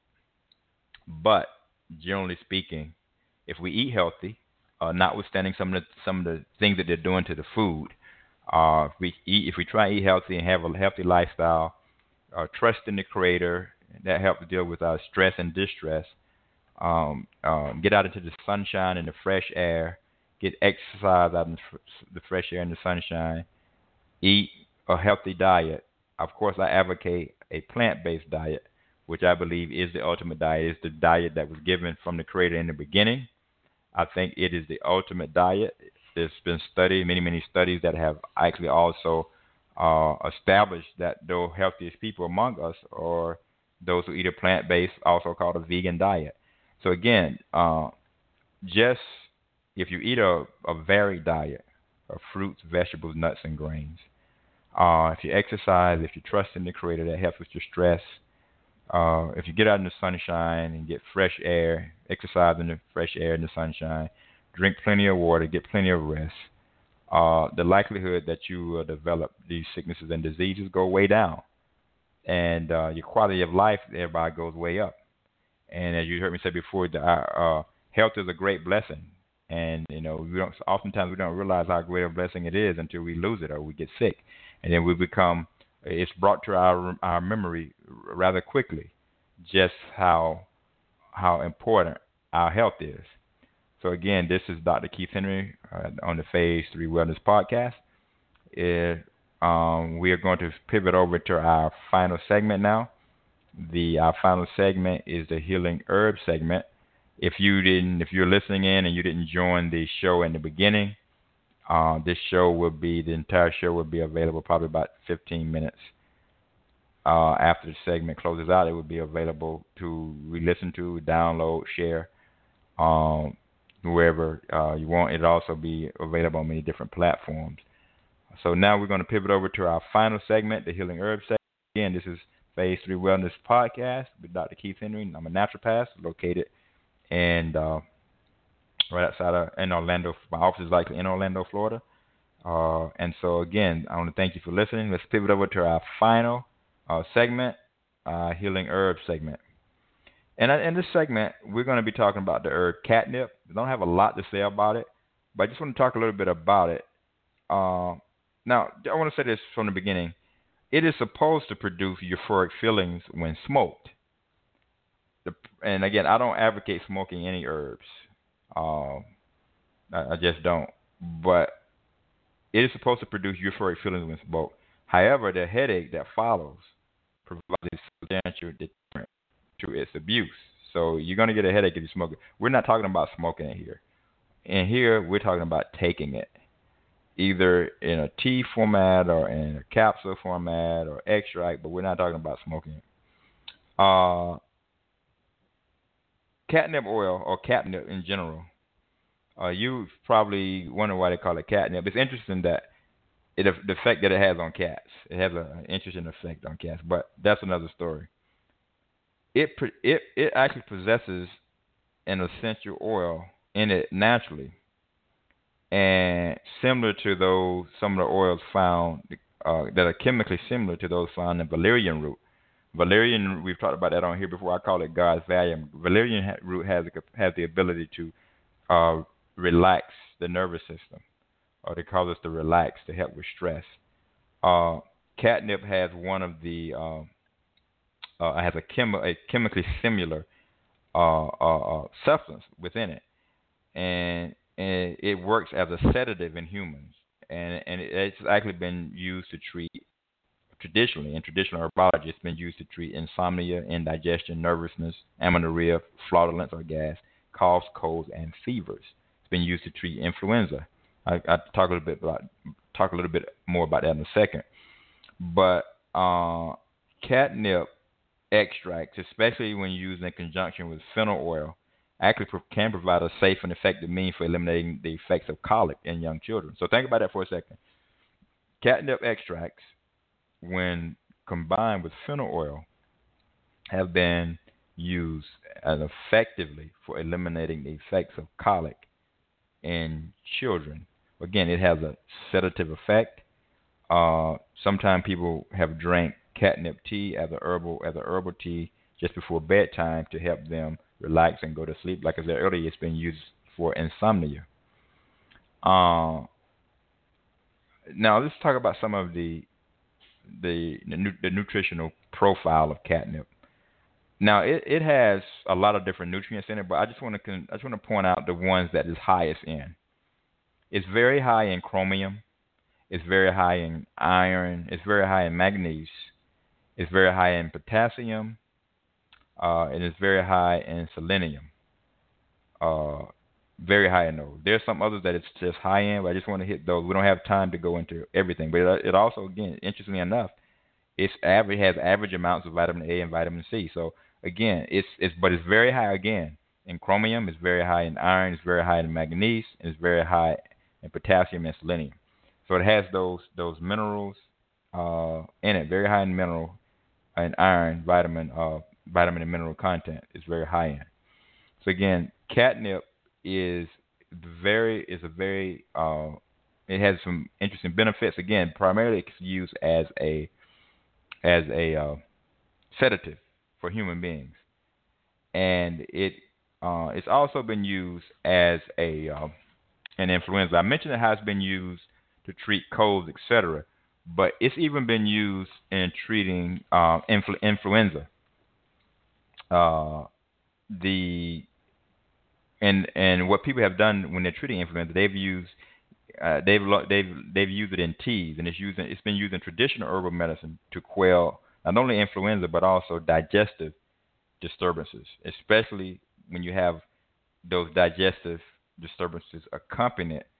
But generally speaking, if we eat healthy, uh, notwithstanding some of the some of the things that they're doing to the food, uh, if we eat, if we try to eat healthy and have a healthy lifestyle, uh, trust in the Creator, that helps deal with our stress and distress. Um, um, get out into the sunshine and the fresh air. Get exercise out in the fresh air and the sunshine. Eat a healthy diet. Of course, I advocate a plant-based diet, which I believe is the ultimate diet. It's the diet that was given from the Creator in the beginning. I think it is the ultimate diet. There's been studies, many, many studies that have actually also uh, established that the healthiest people among us are those who eat a plant-based, also called a vegan diet. So again, uh, just if you eat a, a varied diet of fruits, vegetables, nuts, and grains, uh, if you exercise, if you trust in the Creator, that helps with your stress. Uh, if you get out in the sunshine and get fresh air, exercise in the fresh air and the sunshine, drink plenty of water, get plenty of rest, uh, the likelihood that you will develop these sicknesses and diseases go way down. And uh, your quality of life thereby goes way up. And as you heard me say before, the, uh, health is a great blessing. And, you know, we don't, oftentimes we don't realize how great a blessing it is until we lose it or we get sick. And then we become, it's brought to our our memory rather quickly just how how important our health is. So again, this is Doctor Keith Henry uh, on the Phase Three Wellness Podcast. It, um, we are going to pivot over to our final segment now. The our final segment is the Healing Herb segment. If you didn't, if you're listening in and you didn't join the show in the beginning, Uh, this show will be, the entire show will be available probably about fifteen minutes uh, after the segment closes out. It will be available to re-listen to, download, share, um, wherever uh, you want. It'll also be available on many different platforms. So now we're going to pivot over to our final segment, the Healing Herbs segment. Again, this is Phase three Wellness Podcast with Doctor Keith Henry. I'm a naturopath located in uh, right outside of in Orlando. My office is likely in Orlando, Florida. Uh, and so, again, I want to thank you for listening. Let's pivot over to our final uh, segment, uh, Healing Herbs segment. And in this segment, we're going to be talking about the herb catnip. I don't have a lot to say about it, but I just want to talk a little bit about it. Uh, now, I want to say this from the beginning. It is supposed to produce euphoric feelings when smoked. The, and again, I don't advocate smoking any herbs. Uh, I, I just don't. But it is supposed to produce euphoric feelings when smoked. However, the headache that follows provides a substantial deterrent to its abuse. So you're going to get a headache if you smoke it. We're not talking about smoking it here. And here, we're talking about taking it, either in a tea format or in a capsule format or extract, but we're not talking about smoking it. Uh, catnip oil, or catnip in general, uh, you probably wonder why they call it catnip. It's interesting that it, the effect that it has on cats. It has a, an interesting effect on cats, but that's another story. It it it actually possesses an essential oil in it naturally, and similar to those, some of the oils found uh, that are chemically similar to those found in valerian root. Valerian, we've talked about that on here before. I call it God's Valium. Valerian root has a, has the ability to uh, relax the nervous system, or they call us to relax to help with stress. Uh, catnip has one of the uh, uh, has a, chemi- a chemically similar uh, uh, uh, substance within it, and and it works as a sedative in humans, and and it's actually been used to treat traditionally in traditional herbology. It's been used to treat insomnia, indigestion, nervousness, amenorrhea, flatulence or gas, coughs, colds, and fevers. It's been used to treat influenza. I I talk a little bit about talk a little bit more about that in a second. But uh, catnip extracts, especially when used in conjunction with fennel oil, actually can provide a safe and effective means for eliminating the effects of colic in young children. So think about that for a second. Catnip extracts, when combined with fennel oil, have been used as effectively for eliminating the effects of colic in children. Again, it has a sedative effect. Uh, sometimes people have drank catnip tea as a herbal as a herbal tea just before bedtime to help them relax and go to sleep. Like I said earlier, it's been used for insomnia. Uh, now let's talk about some of the the the, the nutritional profile of catnip. Now it, it has a lot of different nutrients in it, but I just want to I just want to point out the ones that is highest in. It's very high in chromium. It's very high in iron. It's very high in manganese. It's very high in potassium. Uh, and it's very high in selenium. Uh, very high in those. There's some others that it's just high in, but I just want to hit those. We don't have time to go into everything. But it, it also, again, interestingly enough, it's average has average amounts of vitamin A and vitamin C. So again, it's it's but it's very high again in chromium. It's very high in iron. It's very high in manganese. And it's very high in potassium and selenium. So it has those those minerals uh, in it. Very high in mineral and iron, vitamin, uh, vitamin and mineral content is very high in. So again, catnip is very is a very uh, it has some interesting benefits. Again, primarily it's used as a as a uh, sedative for human beings, and it uh, it's also been used as a uh, an influenza. I mentioned how it's been used to treat colds, et cetera, but it's even been used in treating uh, influ- influenza. Uh, the and and what people have done when they're treating influenza, they've used uh, they've they've they've used it in teas, and it's used in, it's been used in traditional herbal medicine to quell not only influenza but also digestive disturbances, especially when you have those digestive disturbances accompanied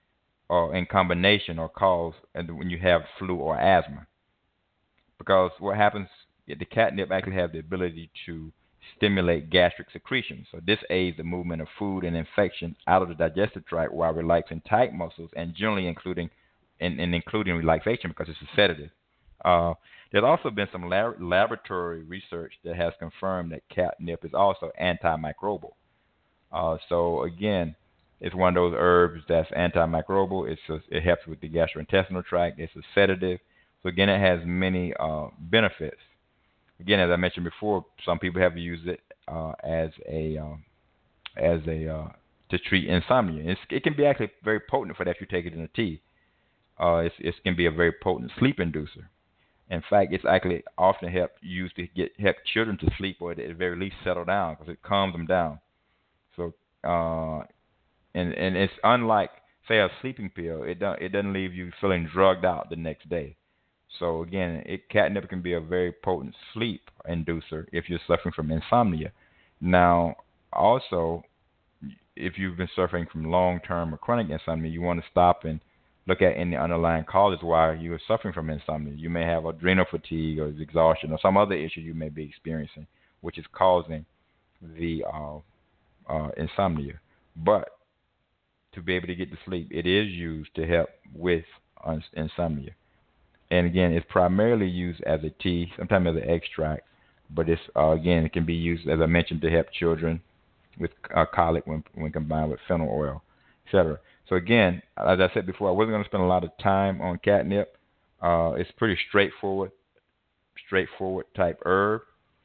or in combination or cause when you have flu or asthma. Because what happens, the catnip actually has the ability to stimulate gastric secretion. So this aids the movement of food and infection out of the digestive tract while relaxing tight muscles and generally including and, and including relaxation because it's a sedative. Uh, there's also been some lab- laboratory research that has confirmed that catnip is also antimicrobial. Uh, so again, it's one of those herbs that's antimicrobial. It's a, it helps with the gastrointestinal tract. It's a sedative. So again, it has many uh, benefits. Again, as I mentioned before, some people have used it uh, as a um, as a uh, to treat insomnia. It's, it can be actually very potent for that if you take it in a tea. Uh, it's, it can be a very potent sleep inducer. In fact, it's actually often helped used to get help children to sleep or at the very least settle down because it calms them down. So, uh, and and it's unlike say a sleeping pill. It don't it doesn't leave you feeling drugged out the next day. So again, it, catnip can be a very potent sleep inducer if you're suffering from insomnia. Now, also, if you've been suffering from long-term or chronic insomnia, you want to stop and look at any underlying causes why you are suffering from insomnia. You may have adrenal fatigue or exhaustion or some other issue you may be experiencing, which is causing the uh, uh, insomnia. But to be able to get to sleep, it is used to help with uh, insomnia. And again, it's primarily used as a tea, sometimes as an extract, but it's uh, again it can be used, as I mentioned, to help children with uh, colic when when combined with fennel oil, et cetera. So again, as I said before, I wasn't going to spend a lot of time on catnip. Uh, it's pretty straightforward, straightforward type herb.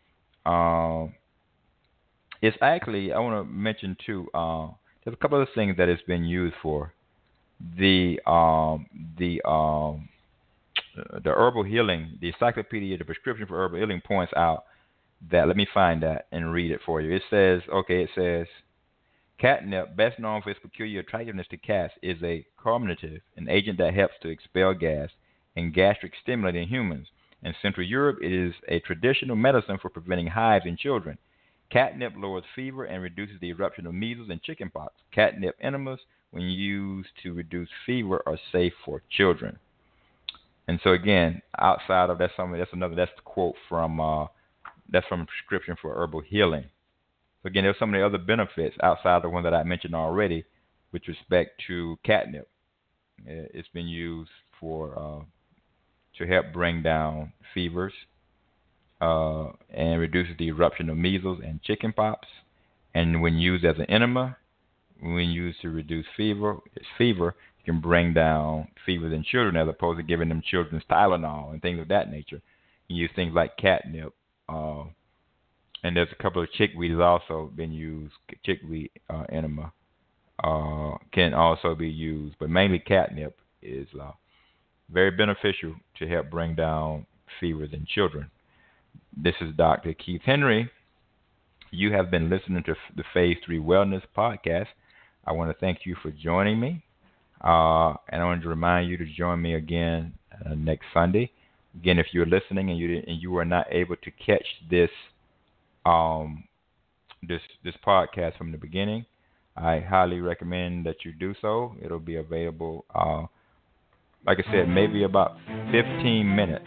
Um, it's actually I want to mention too. Uh, there's a couple of things that it's been used for. The um, the um, the herbal healing, the encyclopedia, the prescription for herbal healing points out that, let me find that and read it for you. It says, okay, it says, catnip, best known for its peculiar attractiveness to cats, is a carminative, an agent that helps to expel gas and gastric stimulant in humans. In Central Europe, it is a traditional medicine for preventing hives in children. Catnip lowers fever and reduces the eruption of measles and chickenpox. Catnip enemas, when used to reduce fever, are safe for children. And so again, outside of that, something that's another that's the quote from uh, that's from a prescription for herbal healing. So again, there's some of the other benefits outside of the one that I mentioned already, with respect to catnip. It's been used for uh, to help bring down fevers uh, and reduces the eruption of measles and chickenpox. And when used as an enema, when used to reduce fever, it's fever. Can bring down fevers in children as opposed to giving them children's Tylenol and things of that nature. You use things like catnip, uh, and there's a couple of chickweed has also been used. Chickweed uh, enema uh, can also be used, but mainly catnip is uh, very beneficial to help bring down fevers in children. This is Doctor Keith Henry. You have been listening to the Phase three Wellness Podcast. I want to thank you for joining me. Uh, and I wanted to remind you to join me again uh, next Sunday. Again, if you're listening and you and you are not able to catch this um, this this podcast from the beginning, I highly recommend that you do so. It'll be available, uh, like I said, maybe about fifteen minutes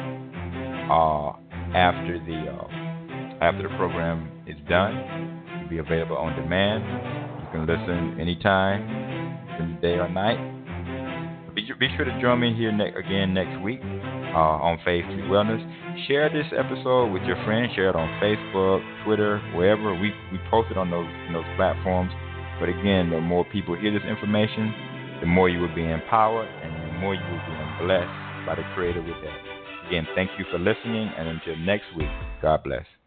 uh, after the uh, after the program is done. It'll be available on demand. You can listen anytime. Day or night. Be, be sure to join me here ne- again next week uh, on Phase three Wellness. Share this episode with your friends. Share it on Facebook, Twitter, wherever. We we post it on those, on those platforms. But again, the more people hear this information, the more you will be empowered and the more you will be blessed by the Creator with that. Again, thank you for listening, and until next week, God bless.